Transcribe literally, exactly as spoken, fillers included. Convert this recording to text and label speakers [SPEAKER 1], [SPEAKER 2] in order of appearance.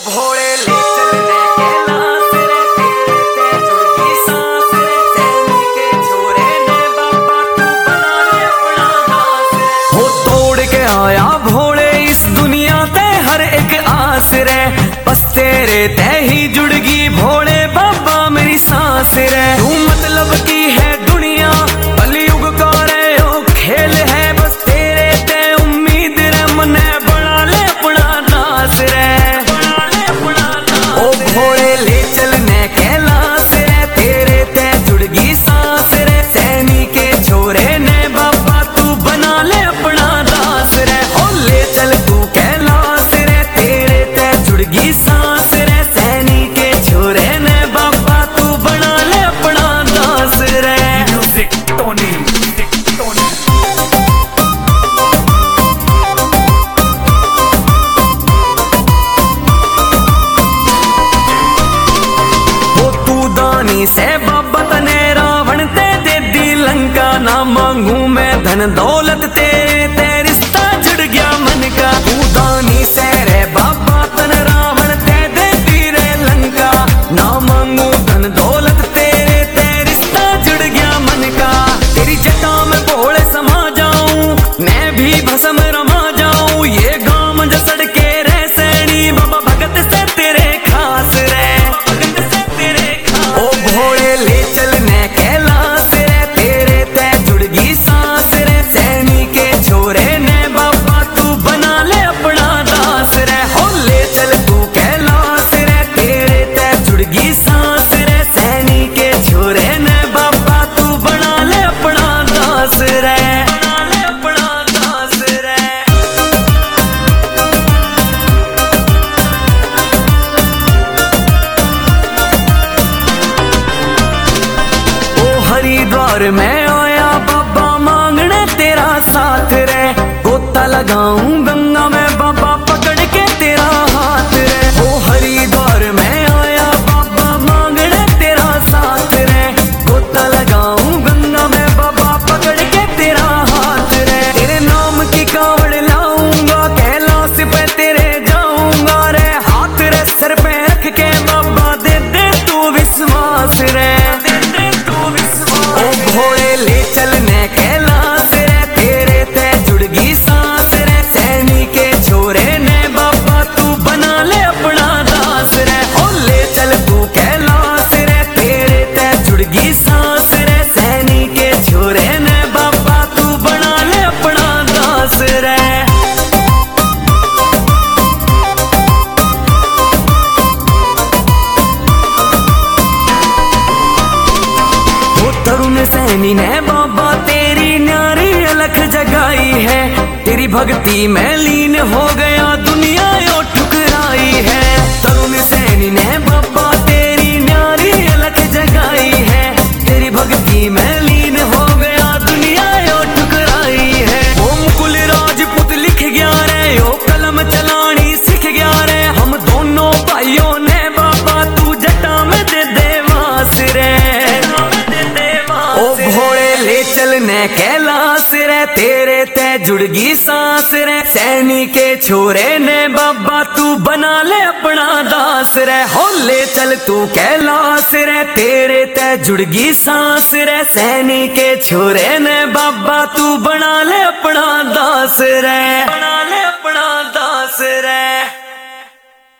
[SPEAKER 1] भोले ले चलने के लास रे, तेरे ते जुड़गी सांस रे, सैनी के छोरे ने बाबा तू बना ले अपना दास रे। हो तोड़ के आया भोले इस दुनिया ते हर एक आस रे, बस तेरे ते ही जुड़गी भोले बाबा मेरी सांस रे। तू मतलब की है दुनिया कलयुग का रे ओ खेल है, बस तेरे ते उम्मीद रे मने बना ले अपना दास रे। ओ भोले ले चलने के लास रे, तेरे ते जुड़गी सांस रे, सैनी के छोरे ने बाबा तू बना ले अपना दास रे। ओ ले चल तू कैलाश रे, तेरे ते जुड़गी सांस रे, सैनी के छोरे ने बाबा तू बना ले अपना दास रे। म्यूजिक टोनी टोनी से बाबा तने रावण ते दे दी लंका, ना मांगू मैं धन दौलत तेरे ते रिश्ता जुड़ गया मन का। तू दानी से रे बाबा तन रावण ते दे दी रे लंका, ना मांगू धन दौलत तेरे ते रिश्ता जुड़ गया मन का। तेरी जटा में भोले समा जाऊं, मैं भी भस्म रमा जाऊं, ये गांव जसड़ के रे सैनी बाबा भगत से तेरे खास रे। भोले ले चलने के लास रे, तेरे ते जुड़गी सांस रे, सैनी के छोरे ने बाबा तू बना ले अपना दास रे। हो ले चल तू कैलाश रे, तेरे ते जुड़गी सांस रे, सैनी के छोरे ने बाबा तू बना ले अपना दास रे, बना ले अपना दास रे। हरिद्वार में आया बाबा मांगने तेरा साथ रे, गोता लगाऊं गंगा में बाबा पकड़ के तेरा हाथ रे। ओ हरिद्वार में आया बाबा मांगने तेरा साथ रे, गोता लगाऊं गंगा में बाबा पकड़ के तेरा हाथ रे। तेरे नाम की कावड़ लाऊंगा, कैलाश पे तेरे जाऊंगा रे, हाथ रे सर पे रख के बाबा दे दे तू विश्वास रे, दे दे तू विश्वास। ओ भोले ले चलने के लास रे, तेरे ते जुड़गी सांस रे, सैनी के छोरे ने बाबा तू बना ले अपना दास रे। ओ ले चल तू कैलाश रे, तेरे ते जुड़गी सांस रे, सैनी के छोरे ने बाबा तू बना ले अपना दास रे। तरुण सैनी ने बाबा तेरी न्यारी अलख जगाई है, तेरी भक्ति में लीन हो गया दुनिया यो ठुकराई है। तरुण सैनी ने बाबा तेरी न्यारी अलख जगाई है, तेरी भक्ति में लीन हो गया दुनिया यो ठुकराई है। ओ मुकुल राजपूत लिख गया रे, यो कलम चलानी सीख गया रे, हम दोनों भाइयों ने बाबा तू जटा में दे दे वास रे। ओ भोले ले चलने कैलाश रे, तेरे ते जुड़गी सांस रे, सैनी के छोरे ने बाबा तू बना ले अपना दास रे। हो ले चल तू कैलाश रे, तेरे ते जुड़गी सांस रे, सैनी के छोरे ने बाबा तू बना ले अपना दास रे, बना ले अपना दास रे।